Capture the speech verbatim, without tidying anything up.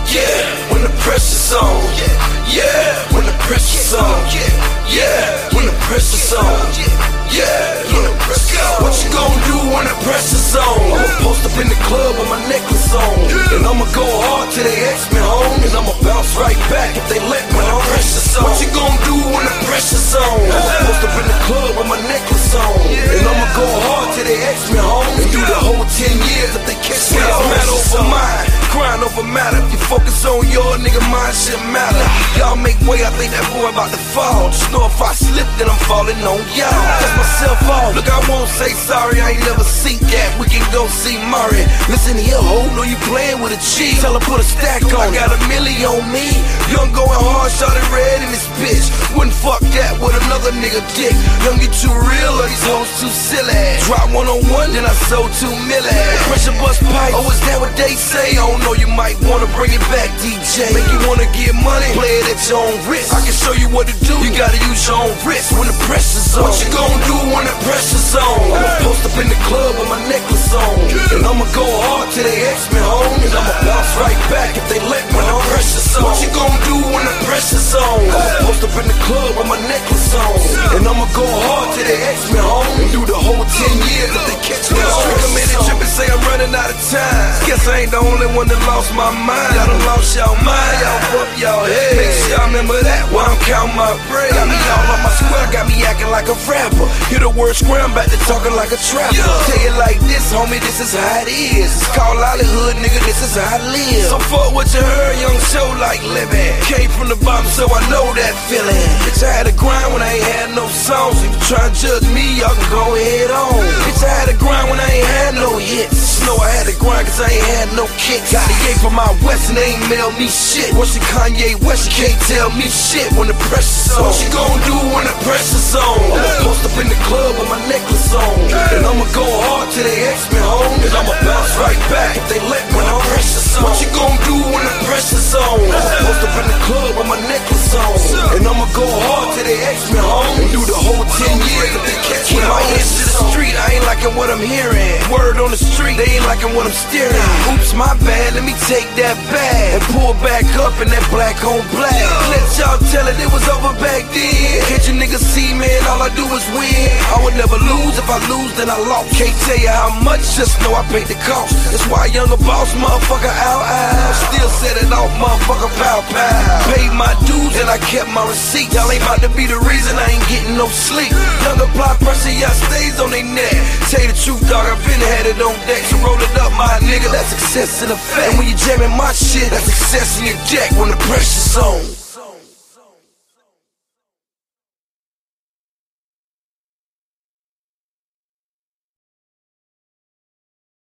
Yeah, when the pressure's on. Yeah, when the pressure's on. Yeah, when the pressure's on. Yeah, yeah. What you gon' do when the pressure's on? I'ma post up in the club with my necklace on, and I'ma go hard till they ask me home, and I'ma bounce right back if they let me home. What you gon' do when the pressure's on? I'ma post up in the club with my necklace on, and I'ma go hard till they ask me home, and do the whole ten years if they catch me home. Matter over mine, crying over matter. If you focus on your nigga, mine shouldn't matter. Y'all make way, I think that boy about to fall. Just know if I slip, then I'm falling on y'all. That's myself off. Look, I won't say sorry, I ain't never seen that. We can go see Murray. Listen here, ho, know you playing with a cheat. Tell her put a stack on. I got a milli on me. Young going hard, shorty red in this bitch. Wouldn't fuck that with another nigga dick. Young get too real, or these hoes too silly. Drop one on one, then I sold two milli. Pressure bust pipe. Oh, is that what they say? Oh no, you might wanna bring it back, D J. Make you wanna get money, play it at your own risk. I can show you what to do. You gotta use your own wrist when the pressure's on. What you gon' do when the pressure's on? I'ma post up in the club with my necklace on, and I'ma go hard till they ask me home, and I'ma bounce right back if they let me when the pressure's on. What you gon' do when the pressure's on? I'ma post up in the club with my necklace on, and I'ma go hard till they ask me home, and do the whole ten years if they catch me home. Come in and trip and say I'm running out of time. Guess I ain't the only one that lost my mind. Y'all done lost y'all mind, y'all up y'all head. Make sure y'all remember that while I'm counting my bread. Got me all on my square, got me acting like a rapper. Hear the word square, I'm back to talking like a trapper. Tell you like this, homie, this is how it is. It's called Hollywood, nigga, this is how I live. So fuck what you heard, young show like living. Came from the bottom, so I know that feeling. Bitch, I had to grind when I ain't had no songs. If you try to judge me, y'all can go head on. Bitch, I had to grind when I ain't had no hits. Know I had to grind cause I ain't had no kicks. Got a yay from my west and they ain't mail me shit. What's your Kanye West, you can't tell me shit when the pressure's on. What you gon' do when the pressure's on? I'ma post up in the club with my necklace on, and I'ma go hard till they ask me home, and I'ma bounce right back if they let me when the pressure's on. What you gon' do when the pressure's on? I'ma post up in the club with my necklace on, and I'ma go hard till they ask me home, and do the whole ten years if they catch me home. My ears to the street, I ain't liking what I'm hearing. Word on the street, they ain't liking what I'm steering. Oops, my bad, let me take that back and pull back up in that black on black. Let y'all tell it it was over back then. Can't you niggas see, man, all I do is win. I would never lose, if I lose then I lost. Can't tell you how much, just know I paid the cost. That's why younger boss, motherfucker, out, out. Still set it off, motherfucker, pow, pow. Paid my dues and I kept my receipts. Y'all ain't about to be the reason I ain't getting no sleep. Younger apply pressure, y'all stays on they neck. Tell you the truth, dog, I've been had it on deck. So roll it up, my nigga, that's success in effect. And when you jamming my shit, that's success in your deck when the pressure's on.